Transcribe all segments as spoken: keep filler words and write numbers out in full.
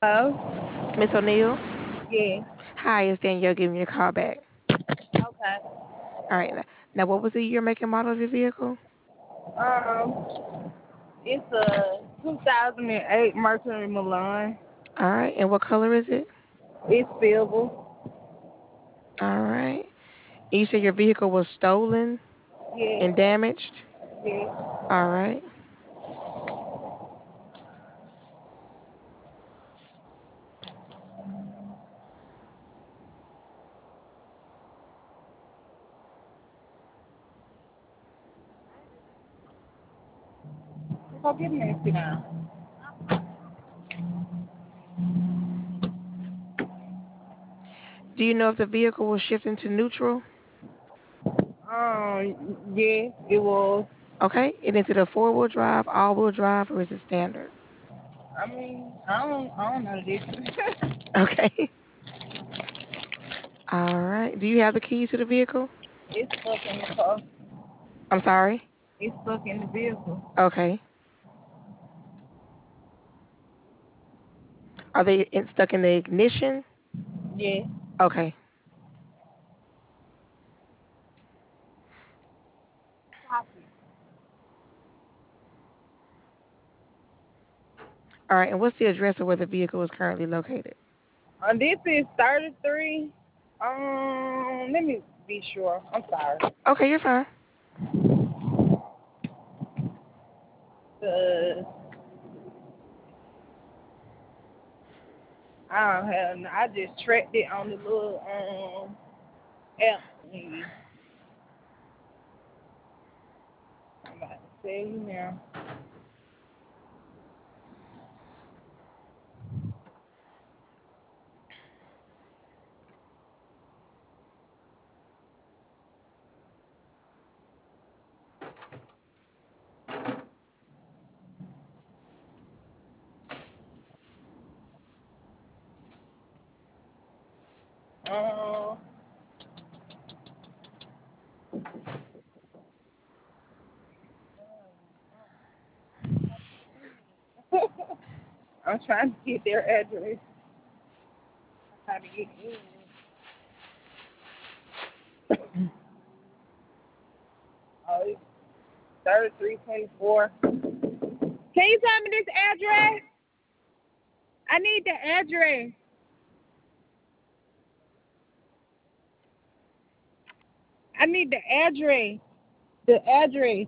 Hello? Miss O'Neill? Yeah. Hi, it's Danielle giving you a call back. Okay. All right. Now, now what was the year, make, and model of your vehicle? Um, it's a two thousand eight Mercury Milan. All right. And what color is it? It's silver. All right. And you said your vehicle was stolen and Yeah. damaged? Yeah. All right. Go get me and sit down. Do you know if the vehicle was shifting to neutral? Um, yeah, it was. Okay. And is it a four-wheel drive, all-wheel drive, or is it standard? I mean, I don't, I don't know the difference. Okay. All right. Do you have the keys to the vehicle? It's stuck in the car. I'm sorry. It's stuck in the vehicle. Okay. Are they in, stuck in the ignition? Yeah. Okay. Copy. All right. And what's the address of where the vehicle is currently located? Um, this is thirty-three. Um, let me be sure. I'm sorry. Okay, you're fine. The I don't have. I just tracked it on the little um app thingy. I'm about to tell you now. Um, I'm trying to get their address. I'm trying to get in. Oh, it's thirty-three twenty-four. Can you tell me this address? I need the address. I need the address. The address.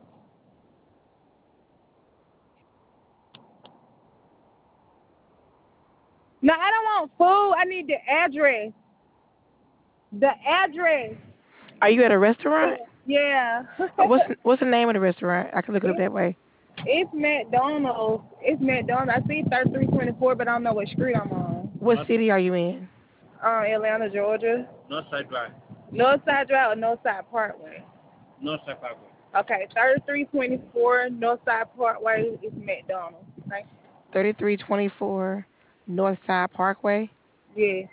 No, I don't want food. I need the address. The address. Are you at a restaurant? Yeah. What's what's the name of the restaurant? I can look it up it's that way. it's McDonald's. It's McDonald's. I see thirty-three twenty-four, but I don't know what street I'm on. What city are you in? Uh, Atlanta, Georgia. Northside Drive. Northside Drive or Northside Parkway? Northside Parkway. Okay, thirty-three twenty-four Northside Parkway is McDonald's. Okay. thirty-three twenty-four Northside Parkway. Yeah.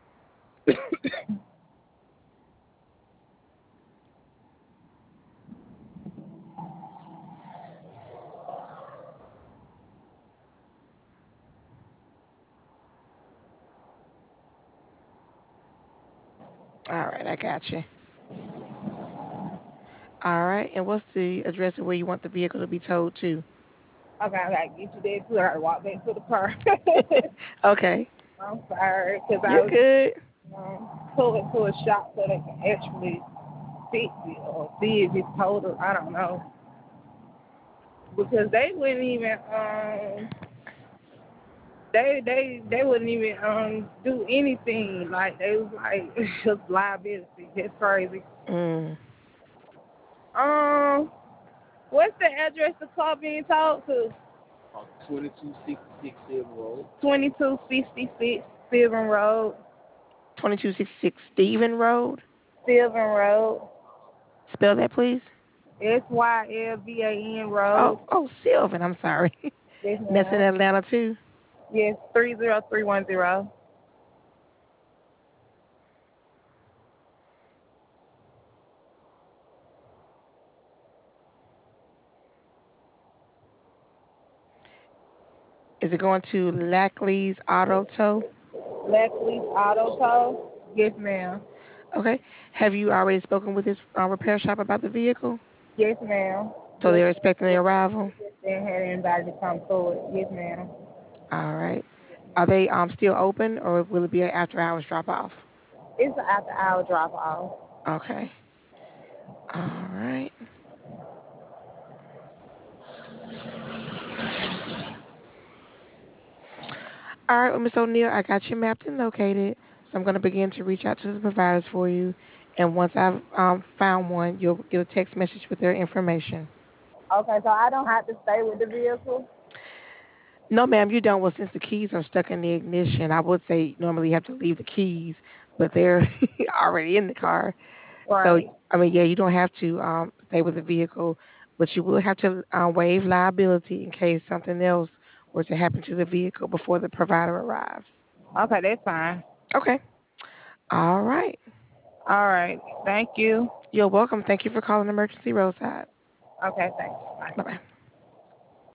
All right, I got you. All right, and what's the address of where you want the vehicle to be towed to? Okay, I gotta get you there too. I gotta walk back to the car. Okay, I'm sorry, because I you're was good. um, pull it to a shop so they can actually fix it or see if it's total. I don't know. Because they wouldn't even um they they they wouldn't even um do anything. Like they was like just liability. That's crazy. Mm. Um, what's the address the car being towed to? twenty-two sixty-six Silver Road. twenty-two sixty-six Sylvan Road. twenty-two sixty-six Stephen Road. Sylvan Road. Spell that, please. S Y L V A N Oh, Road. oh, Sylvan. I'm sorry. Yes, And that's in ma'am. Atlanta too. Yes, three zero three one zero. Is it going to Lackley's Auto Tow? Lackley's Auto Tow? Yes, ma'am. Okay. Have you already spoken with this uh, repair shop about the vehicle? Yes, ma'am. So they're expecting the arrival? They had anybody to come forward. Yes, ma'am. All right. Are they um still open, or will it be an after hours drop off? It's an after hour drop off. Okay. All right. All right, well, Miss O'Neill, I got you mapped and located, so I'm going to begin to reach out to the providers for you. And once I've um, found one, you'll get a text message with their information. Okay, so I don't have to stay with the vehicle? No, ma'am, you don't. Well, since the keys are stuck in the ignition, I would say normally you have to leave the keys, but they're already in the car. Right. So, I mean, yeah, you don't have to um, stay with the vehicle, but you will have to uh, waive liability in case something else were to happen to the vehicle before the provider arrives. Okay, that's fine. Okay. All right. All right. Thank you. You're welcome. Thank you for calling Emergency Roadside. Okay, thanks. Bye. Bye-bye.